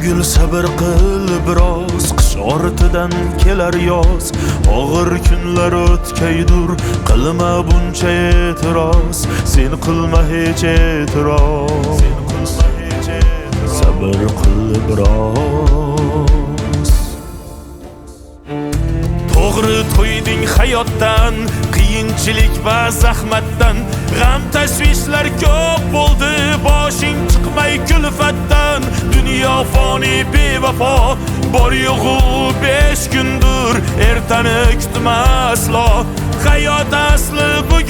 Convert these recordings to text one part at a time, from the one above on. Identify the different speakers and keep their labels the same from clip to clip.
Speaker 1: Ko'ngil sabr qil biroz, qish ortidan kelar yoz. Og'ir kunlar o'tkaydur, qilma buncha e'tiroz. Sen qilma hech e'tiroz. Sabr qil biroz. To'g'ri to'yding hayotdan, qiyinchilik va zahmatdan. G'am tashvishlar ko'p bo'ldi, boshing chiqmay kulfatdan. Dunyo foni bevafo, bor yo'g'u 5 kundur. Ertani kutma aslo, hayot asli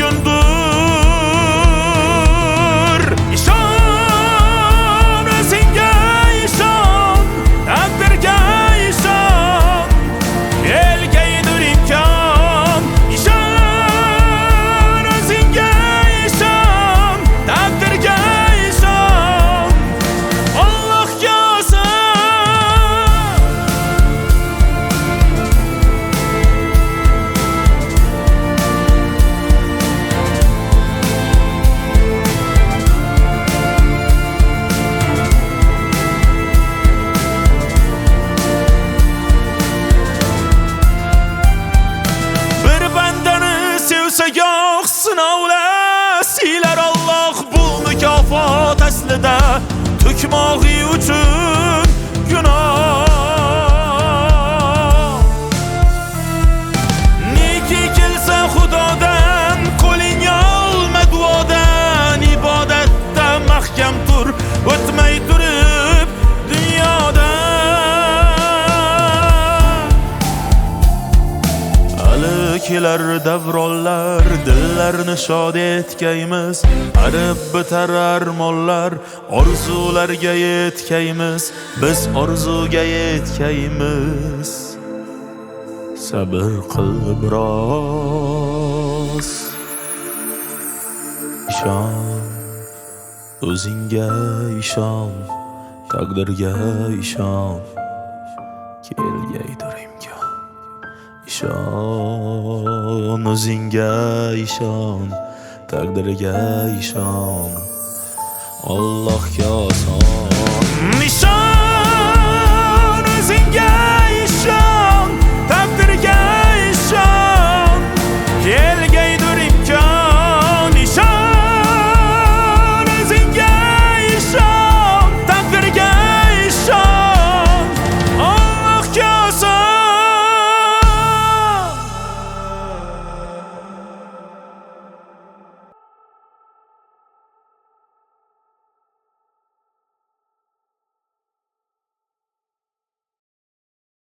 Speaker 1: bugundur. Ishon, o'zingga ishon, taqdirga ishon, elgaydir imkon. Ishon, o'zingga ishon, taqdirga ishon, Allohga oson. Bir bandani sevsa yo'q sinovlar, silar Alloh bu mukofot aslida to'kmog'i uchun gunoh. Neki kelsa Xudodan, qo'ling olma duodan. Ibodatda mahkam tur, o'tmay turib dunyodan. Hali kelar davronlar, dillarni shod etkaymiz. Arib bitar armonlar, orzularga yetkaymiz. Biz orzuga yetkaymiz. Sabr qil biroz. İshon, o'zingga ishon, taqdirga ishon, kelgaydir imkon. İshon, o'zingga ishon, taqdirga ishon, Allohga oson.